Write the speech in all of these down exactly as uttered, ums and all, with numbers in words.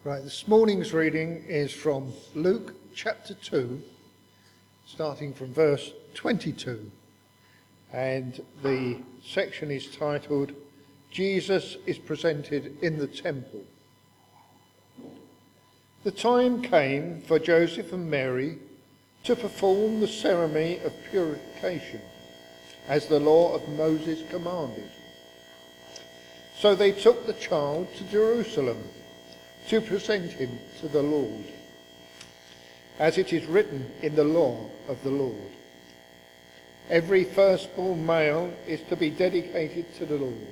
Right, this morning's reading is from Luke chapter two, starting from verse twenty-two. And the section is titled, Jesus is presented in the temple. The time came for Joseph and Mary to perform the ceremony of purification, as the law of Moses commanded. So they took the child to Jerusalem to present him to the Lord, as it is written in the law of the Lord. Every firstborn male is to be dedicated to the Lord.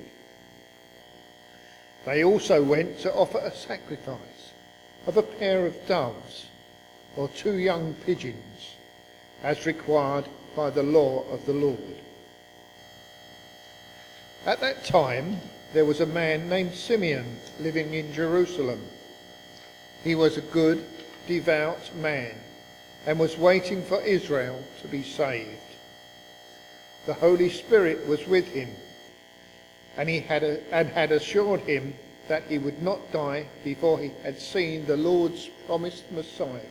They also went to offer a sacrifice of a pair of doves or two young pigeons, as required by the law of the Lord. At that time, there was a man named Simeon living in Jerusalem. He was a good, devout man and was waiting for Israel to be saved. The Holy Spirit was with him, and he had a, and had assured him that he would not die before he had seen the Lord's promised Messiah.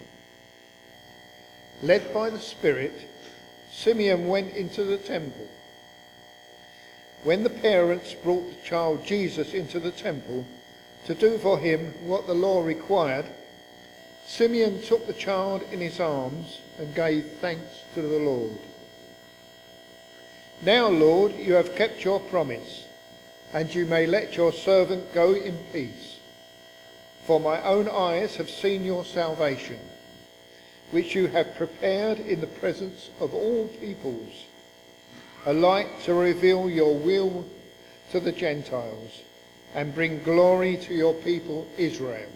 Led by the Spirit, Simeon went into the temple. When the parents brought the child Jesus into the temple to do for him what the law required, Simeon took the child in his arms and gave thanks to the Lord. Now, Lord, you have kept your promise, and you may let your servant go in peace. For my own eyes have seen your salvation, which you have prepared in the presence of all peoples, a light to reveal your will to the Gentiles, and bring glory to your people Israel.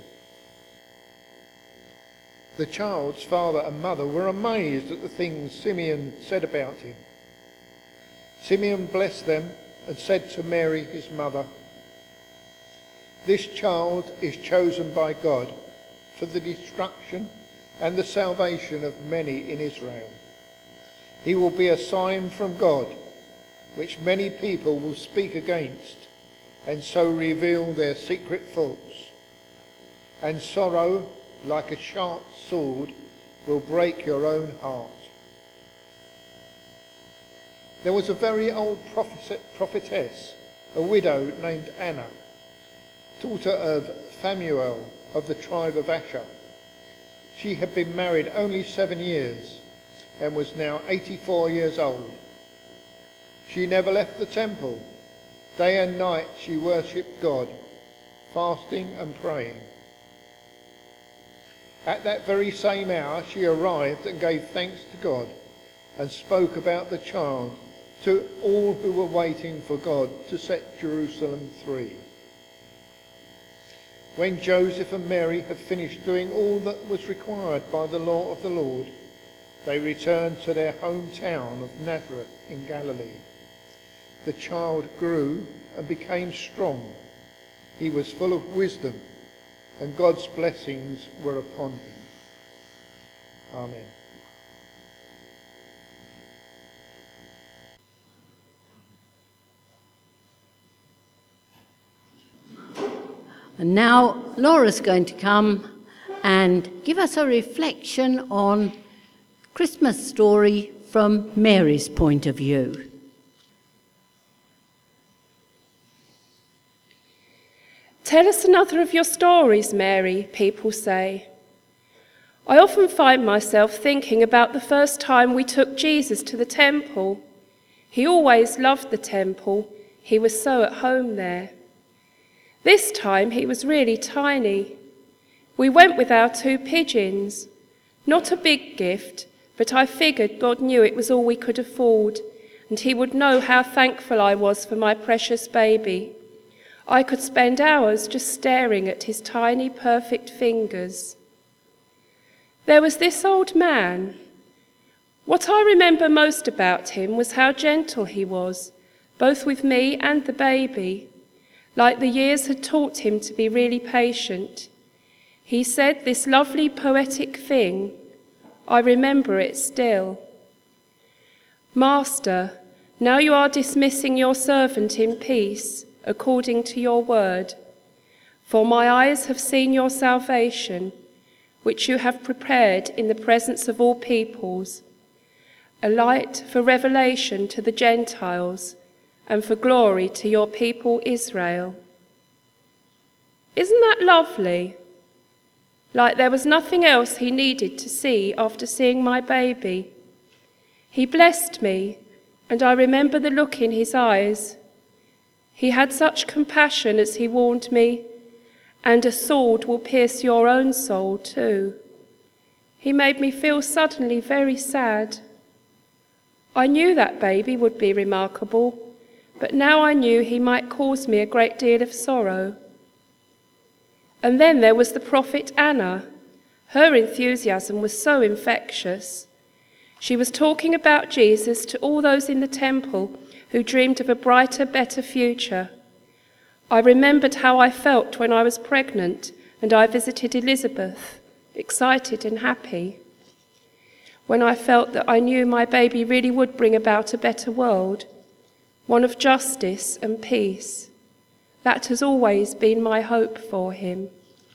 The child's father and mother were amazed at the things Simeon said about him. Simeon blessed them and said to Mary, his mother, "This child is chosen by God for the destruction and the salvation of many in Israel. He will be a sign from God, which many people will speak against, and so reveal their secret faults. And sorrow, like a sharp sword, will break your own heart." There was a very old prophet, prophetess, a widow named Anna, daughter of Phanuel of the tribe of Asher. She had been married only seven years and was now eighty-four years old. She never left the temple. Day and night she worshipped God, fasting and praying. At that very same hour she arrived and gave thanks to God and spoke about the child to all who were waiting for God to set Jerusalem free. When Joseph and Mary had finished doing all that was required by the law of the Lord, they returned to their hometown of Nazareth in Galilee. The child grew and became strong. He was full of wisdom, and God's blessings were upon him. Amen. And now Laura's going to come and give us a reflection on Christmas story from Mary's point of view. Tell us another of your stories, Mary, people say. I often find myself thinking about the first time we took Jesus to the temple. He always loved the temple. He was so at home there. This time he was really tiny. We went with our two pigeons. Not a big gift, but I figured God knew it was all we could afford, and he would know how thankful I was for my precious baby. I could spend hours just staring at his tiny, perfect fingers. There was this old man. What I remember most about him was how gentle he was, both with me and the baby, like the years had taught him to be really patient. He said this lovely poetic thing. I remember it still. "Master, now you are dismissing your servant in peace, according to your word. For my eyes have seen your salvation, which you have prepared in the presence of all peoples, a light for revelation to the Gentiles and for glory to your people Israel. Isn't that lovely? Like there was nothing else he needed to see after seeing my baby. He blessed me, and I remember the look in his eyes. He had such compassion as he warned me, and a sword will pierce your own soul too. He made me feel suddenly very sad. I knew that baby would be remarkable, but now I knew he might cause me a great deal of sorrow. And then there was the prophet Anna. Her enthusiasm was so infectious. She was talking about Jesus to all those in the temple who dreamed of a brighter, better future. I remembered how I felt when I was pregnant and I visited Elizabeth, excited and happy. When I felt that I knew my baby really would bring about a better world, one of justice and peace. That has always been my hope for him.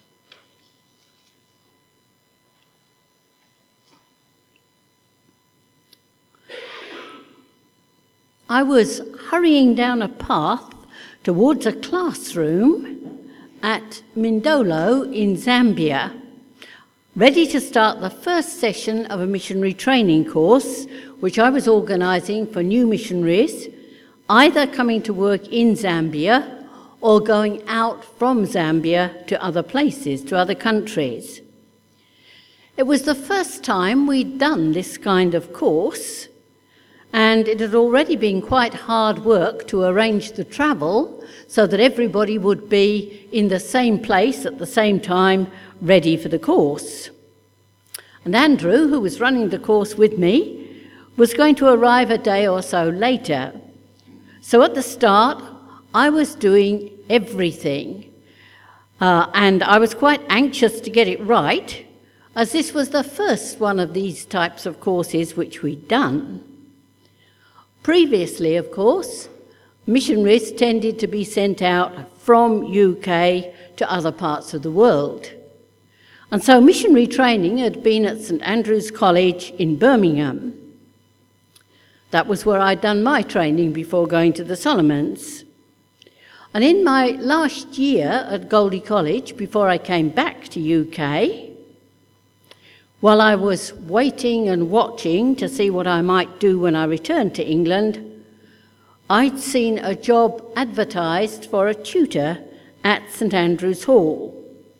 I was hurrying down a path towards a classroom at Mindolo in Zambia, ready to start the first session of a missionary training course, which I was organising for new missionaries, either coming to work in Zambia or going out from Zambia to other places, to other countries. It was the first time we'd done this kind of course, and it had already been quite hard work to arrange the travel so that everybody would be in the same place at the same time, ready for the course. And Andrew, who was running the course with me, was going to arrive a day or so later. So at the start, I was doing everything, uh, and I was quite anxious to get it right, as this was the first one of these types of courses which we'd done. Previously, of course, missionaries tended to be sent out from U K to other parts of the world. And so missionary training had been at St Andrew's College in Birmingham. That was where I'd done my training before going to the Solomons. And in my last year at Goldie College, before I came back to U K, while I was waiting and watching to see what I might do when I returned to England, I'd seen a job advertised for a tutor at St Andrew's Hall.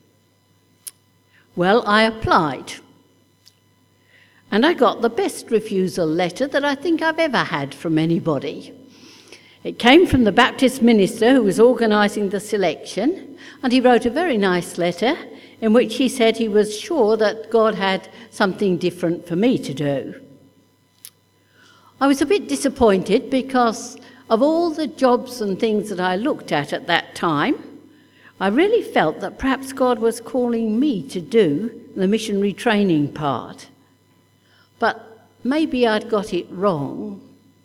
Well, I applied, and I got the best refusal letter that I think I've ever had from anybody. It came from the Baptist minister who was organising the selection, and he wrote a very nice letter in which he said he was sure that God had something different for me to do. I was a bit disappointed because of all the jobs and things that I looked at at that time, I really felt that perhaps God was calling me to do the missionary training part. But maybe I'd got it wrong.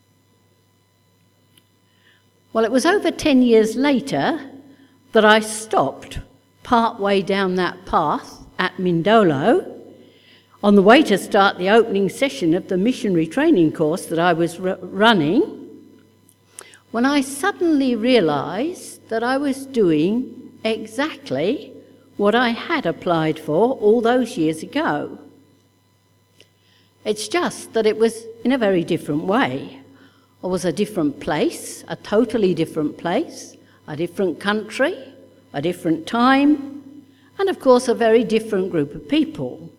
Well, it was over ten years later that I stopped part way down that path at Mindolo on the way to start the opening session of the missionary training course that I was r- running, when I suddenly realised that I was doing exactly what I had applied for all those years ago. It's just that it was in a very different way. It was a different place, a totally different place, a different country, a different time, and of course a very different group of people.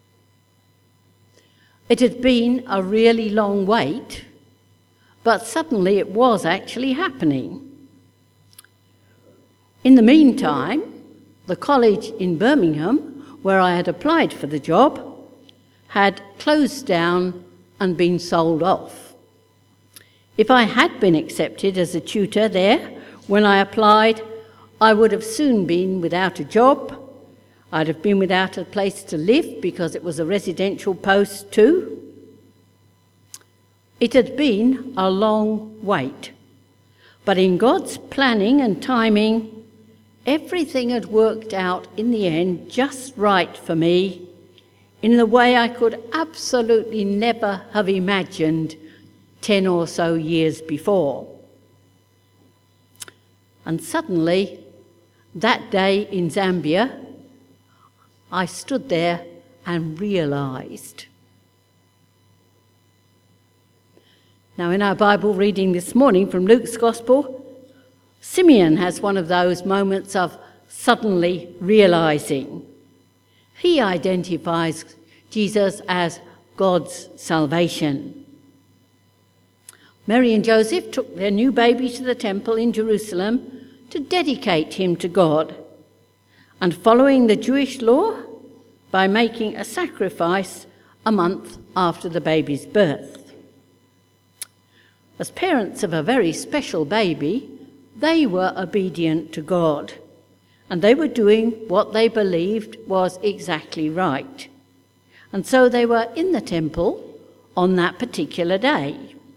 It had been a really long wait, but suddenly it was actually happening. In the meantime, the college in Birmingham, where I had applied for the job, had closed down and been sold off. If I had been accepted as a tutor there when I applied, I would have soon been without a job. I'd have been without a place to live because it was a residential post too. It had been a long wait, but in God's planning and timing, everything had worked out in the end just right for me, in the way I could absolutely never have imagined ten or so years before. And suddenly, that day in Zambia, I stood there and realised. Now, in our Bible reading this morning from Luke's Gospel, Simeon has one of those moments of suddenly realising. He identifies Jesus as God's salvation. Mary and Joseph took their new baby to the temple in Jerusalem to dedicate him to God, and following the Jewish law, by making a sacrifice a month after the baby's birth. As parents of a very special baby, they were obedient to God, and they were doing what they believed was exactly right. And so they were in the temple on that particular day.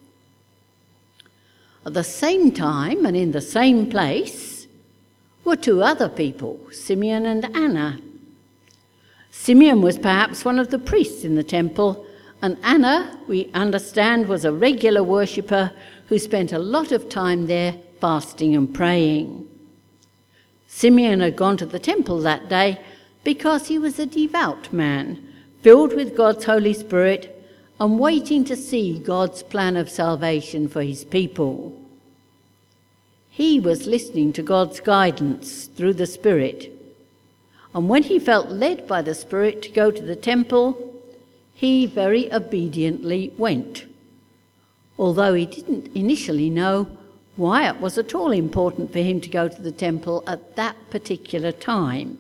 At the same time and in the same place were two other people, Simeon and Anna. Simeon was perhaps one of the priests in the temple, and Anna, we understand, was a regular worshipper who spent a lot of time there fasting and praying. Simeon had gone to the temple that day because he was a devout man, filled with God's Holy Spirit and waiting to see God's plan of salvation for his people. He was listening to God's guidance through the Spirit, and when he felt led by the Spirit to go to the temple, he very obediently went, although he didn't initially know why it was at all important for him to go to the temple at that particular time.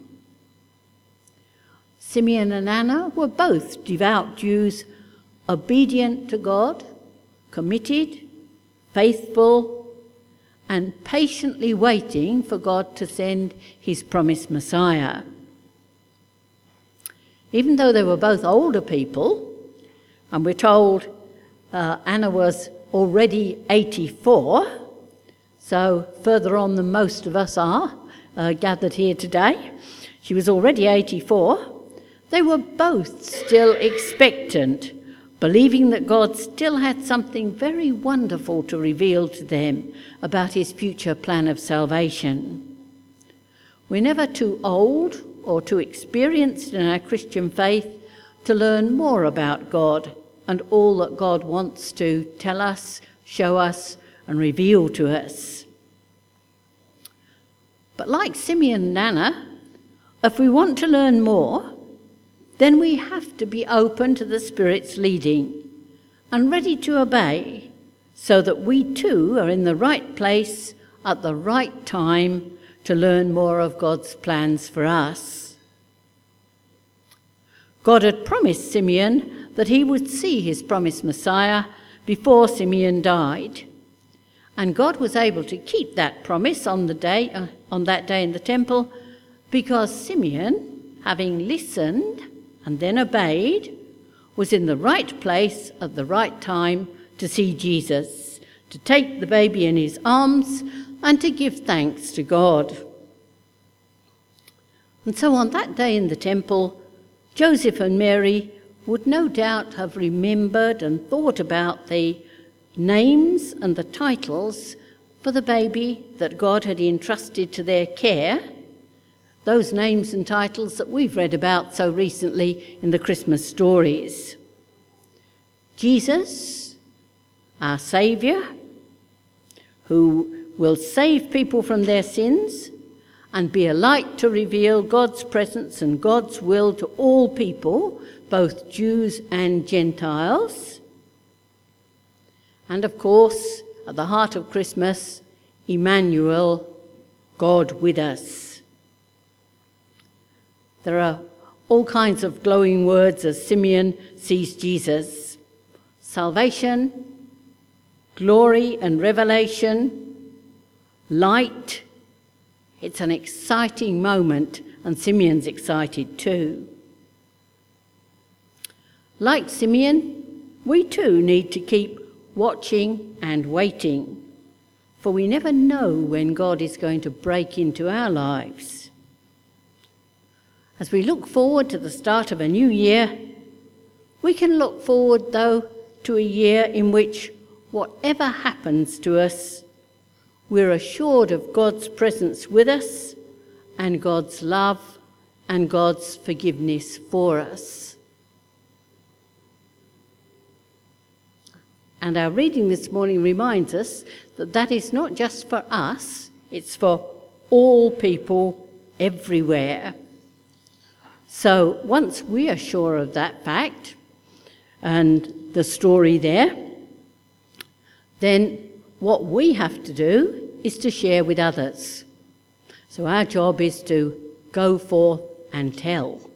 Simeon and Anna were both devout Jews, obedient to God, committed, faithful, and patiently waiting for God to send his promised Messiah. Even though they were both older people, and we're told uh, Anna was already eighty-four, so further on than most of us are uh, gathered here today, she was already eighty-four, they were both still expectant, believing that God still had something very wonderful to reveal to them about his future plan of salvation. We're never too old or too experienced in our Christian faith to learn more about God and all that God wants to tell us, show us, and reveal to us. But like Simeon and Anna, if we want to learn more, then we have to be open to the Spirit's leading and ready to obey, so that we too are in the right place at the right time to learn more of God's plans for us. God had promised Simeon that he would see his promised Messiah before Simeon died, and God was able to keep that promise on the day uh, on that day in the temple, because Simeon, having listened and then obeyed, was in the right place at the right time to see Jesus, to take the baby in his arms and to give thanks to God. And so on that day in the temple, Joseph and Mary would no doubt have remembered and thought about the names and the titles for the baby that God had entrusted to their care, those names and titles that we've read about so recently in the Christmas stories. Jesus, our Saviour, who will save people from their sins and be a light to reveal God's presence and God's will to all people, both Jews and Gentiles. And of course, at the heart of Christmas, Emmanuel, God with us. There are all kinds of glowing words as Simeon sees Jesus. Salvation, glory and revelation, light. It's an exciting moment, and Simeon's excited too. Like Simeon, we too need to keep watching and waiting, for we never know when God is going to break into our lives. As we look forward to the start of a new year, we can look forward, though, to a year in which whatever happens to us, we're assured of God's presence with us and God's love and God's forgiveness for us. And our reading this morning reminds us that that is not just for us, it's for all people everywhere. So once we are sure of that fact and the story there, then what we have to do is to share with others. So our job is to go forth and tell.